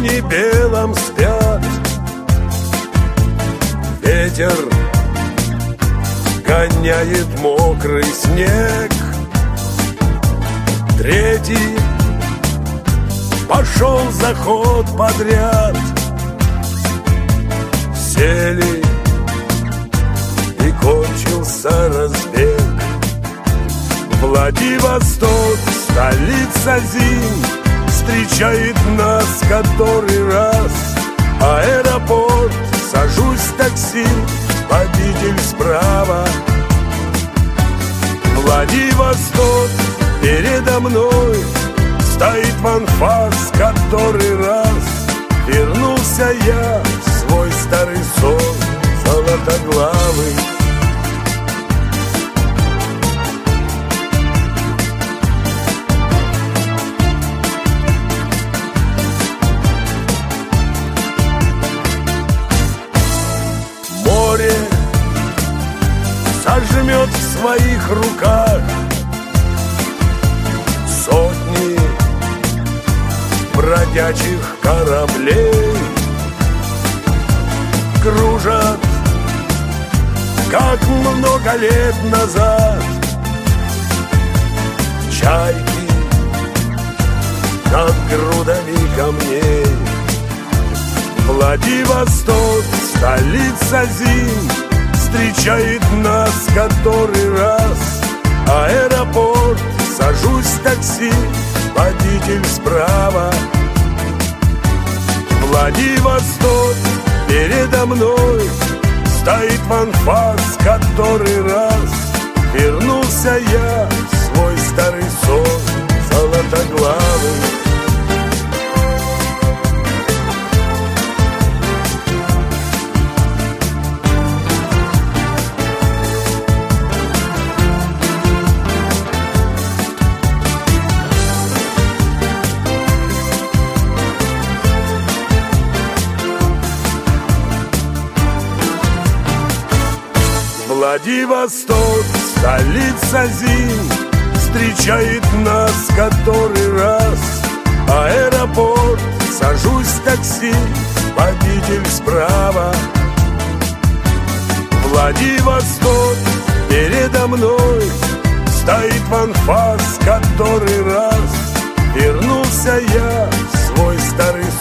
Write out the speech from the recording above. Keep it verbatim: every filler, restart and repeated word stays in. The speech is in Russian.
фоне белом спят. Ветер гоняет мокрый снег. Третий пошел заход подряд. Сели, и кончился разбег. Владивосток, столица зим, встречает нас который раз. Аэропорт, сажусь в такси, водитель справа. Владивосток, передо мной стоит ванфас который раз. Вернулся я в свой старый сон золотоглавый. Море сожмет в своих руках сотни бродячих кораблей. Кружат, как много лет назад, чайки над грудами камней. Владивосток, столица зим, встречает нас который раз. Аэропорт, сажусь в такси, водитель справа. Владивосток, передо мной стоит ванфас который раз. Вернулся я в свой старый сон золотоглавый. Владивосток, столица зим, встречает нас который раз. Аэропорт, сажусь в такси, водитель справа. Владивосток, передо мной стоит ванфас который раз. Вернулся я в свой старый